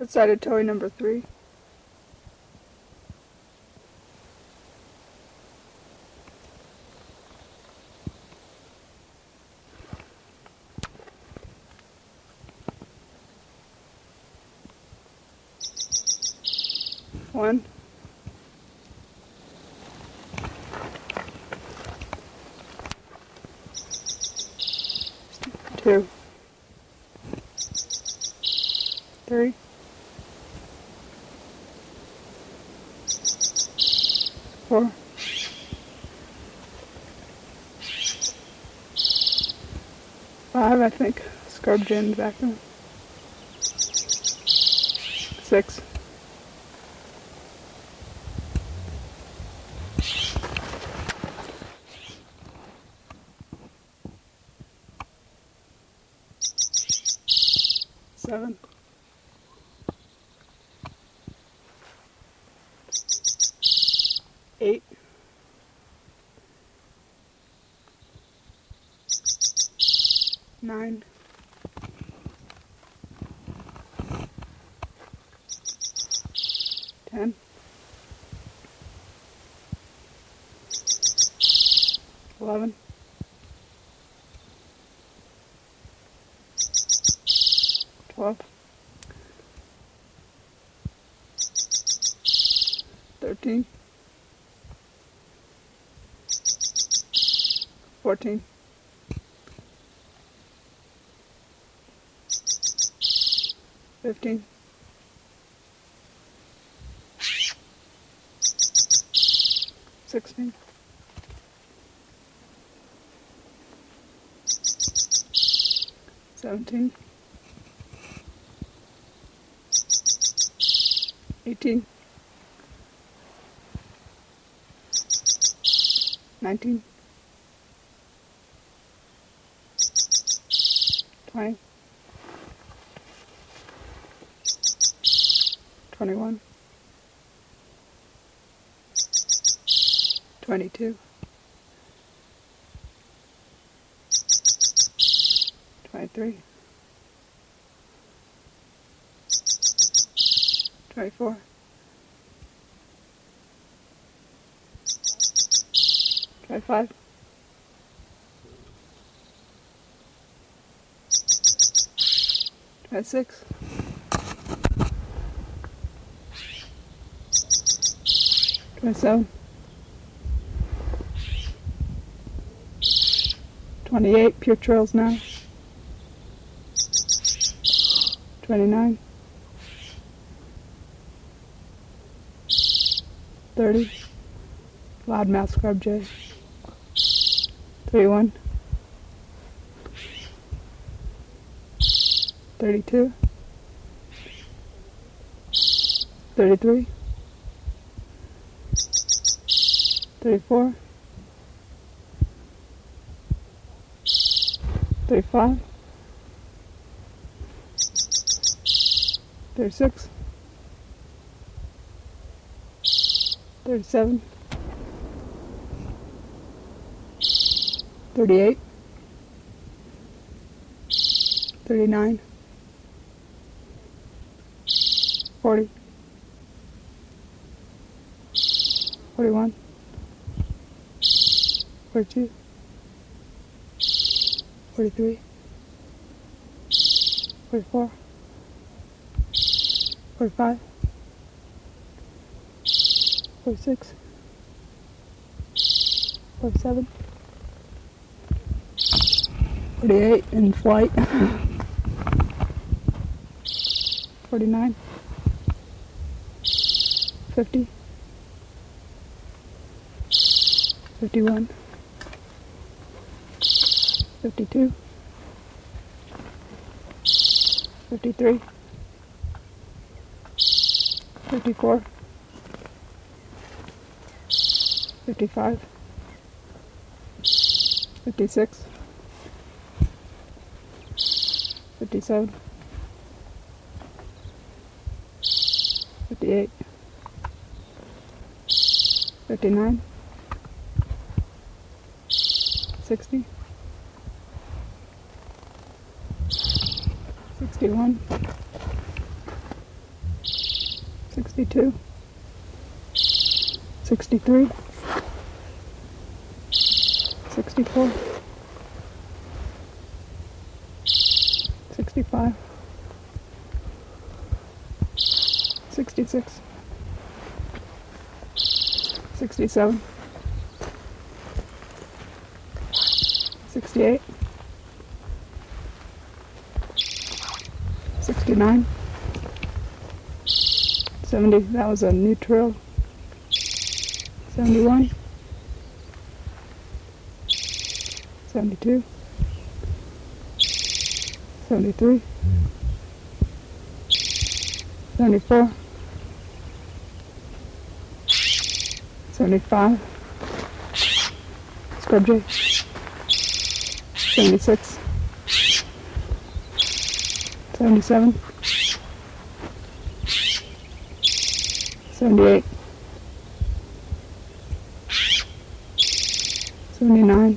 Split-sided toy number 3. One. Two. 3. 4. 5, I think. Scrubbed in the background. 6. 7. 8. 9. 10. 11. 12. 13. 14. 15. 16. 17. 18. 19. 20. 21. 22. 23. 24. 25. 26. 27. 28. Pure trails now. 29. 30. Loudmouth scrub jay. 31. 32. 33. 34. 35. 36. 37. 38. 39. 40. 41. 42. 43. 44. 45. 46. 47. 48 in flight. 49. 50. 51. 52. 53. 54. 55. 56. 57. 58. 59. 60. 61. 62, 63, 64, 65, 66, 67, 68, 69, 70, that was a neutral, 71, 72, 73, 74, 75, scrub J, 76, 77, 78, 79,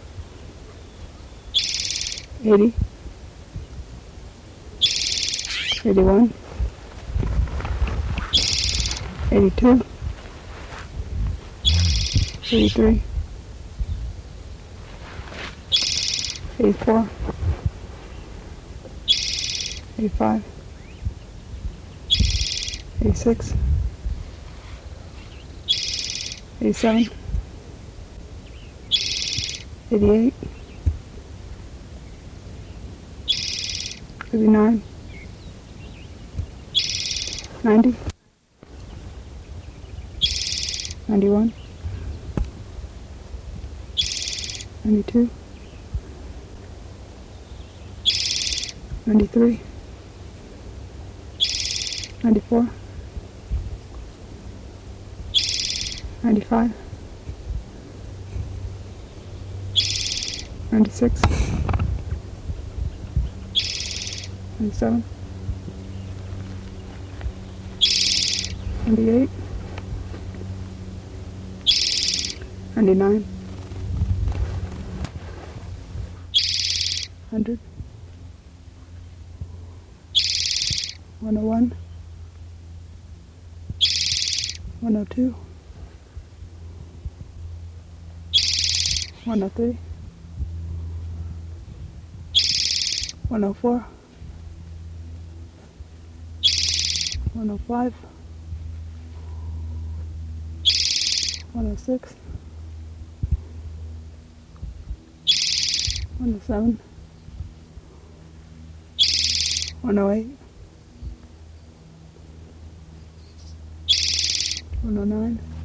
80, 81, 82, 83, 84, 85, 86, 87, 88, 89, 90, 91, 92, 93, 94, 95, 96, 97, 98, 99, 100, 101, 102, 103, 104, 105, 106, 107, 108, 109,